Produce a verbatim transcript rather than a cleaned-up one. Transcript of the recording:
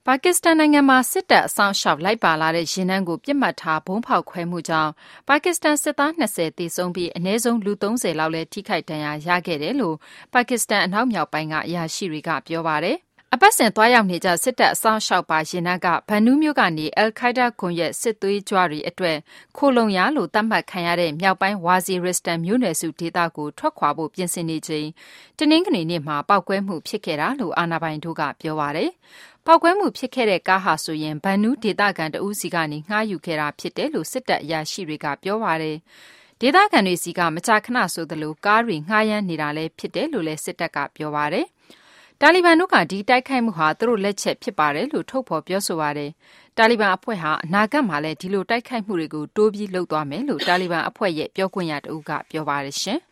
ပါကစ္စတန်နိုင်ငံမှာစစ်တပ်အစောင့်အရှောက်လိုက်ပါလာတဲ့ယာဉ်တန်းကိုပစ်မှတ်ထားဗုံးဖောက်ခွဲမှုကြောင့်ပါကစ္စတန်စစ်သား၂၀သေဆုံးပြီးအနည်းဆုံးလူ၃၀လောက်လည်းထိခိုက်ဒဏ်ရာရခဲ့တယ်လို့ပါကစ္စတန်အနောက်မြောက်ပိုင်းကအရာရှိတွေကပြောပါတယ်။အပတ်စဉ်သွားရောက်နေကြစစ်တပ်အစောင့်အရှောက်ပါယာဉ်တန်းကဘန်နူးမြို့ကနေအယ်ခိုက်ဒါကွန်ရက်စစ်သွေးကြွတွေအတွက်ခိုလုံရလို့သတ်မှတ်ခံရတဲ့မြောက်ပိုင်းဝါဇီရစ္စတန်မြို့နယ်စုဒေသကိုထွက်ခွာဖို့ပြင်ဆင်နေချိန်တနင်္ဂနွေနေ့မှာပောက်ကွဲမှုဖြစ်ခဲ့တာလို့အာဏာပိုင်တို့ကပြောပါတယ်။ပောက်ကွဲမှုဖြစ်ခဲ့တဲ့ကားဟာဆိုရင်ဘန်နူးဒေသခံတဦးစီကနေငှားယူခဲ့တာဖြစ်တယ်လို့စစ်တပ်အရာရှိတွေကပြောပါတယ်။ဒေသခံတွေစီကမကြာခဏဆိုသလိုကားတွေငှားရမ်းနေတာလည်းဖြစ်တယ်လို့လည်းစစ်တပ်ကပြောပါတယ်။တာလီဘန်တို့ကဒီတိုက်ခိုက်မှုဟာသူတို့လက်ချက်ဖြစ်ပါတယ်လို့ထုတ်ဖော်ပြောဆိုပါတယ်။တာလီဘန်အဖွဲ့ဟာအနာဂတ်မှာလည်းဒီလိုတိုက်ခိုက်မှုတွေကိုတိုးပြီးလုပ်သွားမယ်လို့တာလီဘန်အဖွဲ့ရဲ့ပြောခွင့်ရတဦးကပြောပါတယ်ရှင်။